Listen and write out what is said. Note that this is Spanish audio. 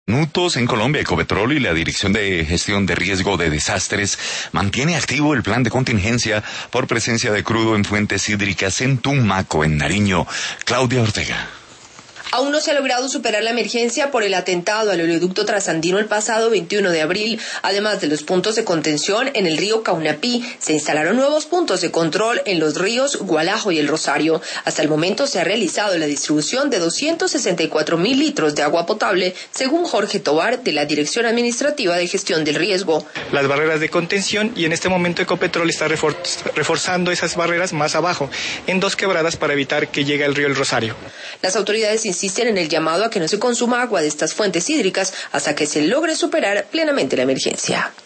Minutos en Colombia, Ecopetrol y la Dirección de Gestión de Riesgo de Desastres mantiene activo el plan de contingencia por presencia de crudo en fuentes hídricas en Tumaco, en Nariño. Claudia Ortega. Aún no se ha logrado superar la emergencia por el atentado al oleoducto trasandino el pasado 21 de abril. Además de los puntos de contención en el río Caunapí, se instalaron nuevos puntos de control en los ríos Gualajo y el Rosario. Hasta el momento se ha realizado la distribución de 264.000 litros de agua potable, según Jorge Tobar, de la Dirección Administrativa de Gestión del Riesgo. Las barreras de contención, y en este momento Ecopetrol está reforzando esas barreras más abajo, en 2 quebradas para evitar que llegue al río el Rosario. Las autoridades insisten en el llamado a que no se consuma agua de estas fuentes hídricas hasta que se logre superar plenamente la emergencia.